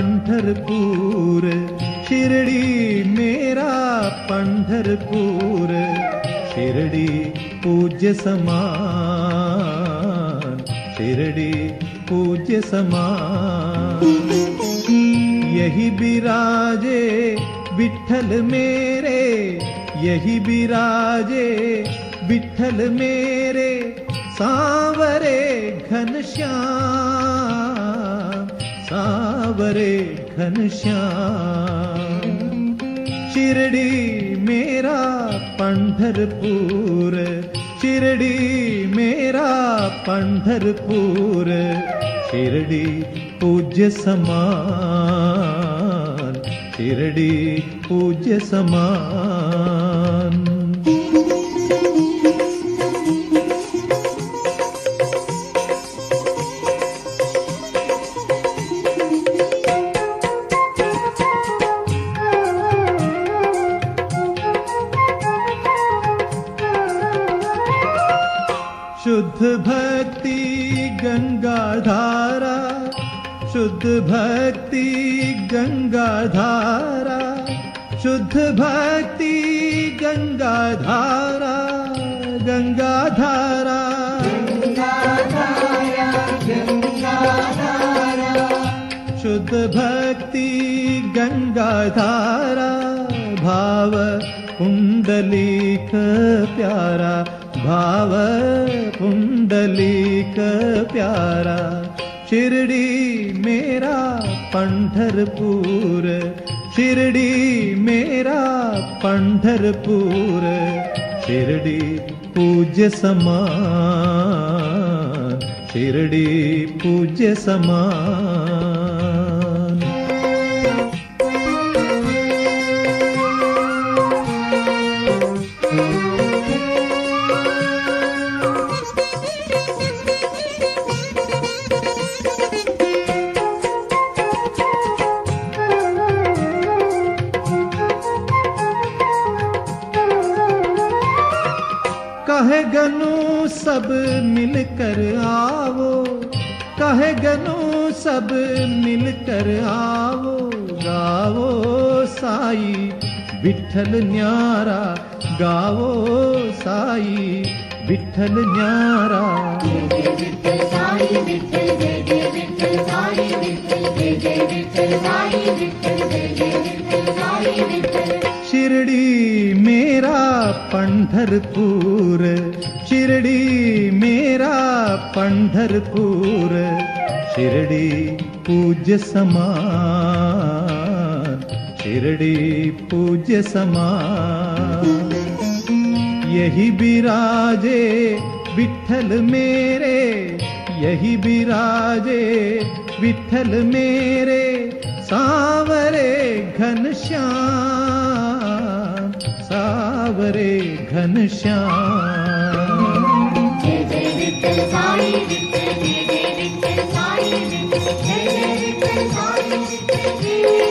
पंढरपूर, शिर्डी मेरा पंढरपूर, शिर्डी पूज्य समान, शिर्डी पूज्य समान। यही बिराजे विठ्ठल मेरे, यही बिराजे विठ्ठल मेरे, सांवरे घनश्याम, सांवरे घनश्याम। शिर्डी मेरा पंढरपूर, शिर्डी मेरा पंढरपूर, शिर्डी पूज्य समान, शिर्डी पूज्य समान। शुद्ध भक्ति गंगा धारा, शुद्ध भक्ति गंगा धारा, शुद्ध भक्ति गंगा धारा, गंगा धारा, शुद्ध भक्ति गंगा धारा, भाव पुंडलीक प्यारा, भाव पुंडलीक प्यारा। शिर्डी मेरा पंढरपूर, शिर्डी मेरा पंढरपूर, शिर्डी पूज्य समान, शिर्डी पूज्य समान। कहे गनु सब मिलकर आओ, कहे गनु सब मिलकर आओ, गाओ साई विठ्ठल न्यारा, गाओ साई विठ्ठल न्यारा। शिर्डी मेरा पंढरपूर, शिर्डी मेरा पंढरपूर, शिर्डी पूज्य समान, शिर्डी पूज्य समान। यही बिराजे विठ्ठल मेरे, यही बिराजे विठ्ठल मेरे, सांवरे घनश्याम, सांवरे घनश्याम। जय जय विठ्ठल साई विठ्ठल, जय जय विठ्ठल साई विठ्ठल, जय जय विठ्ठल साई विठ्ठल।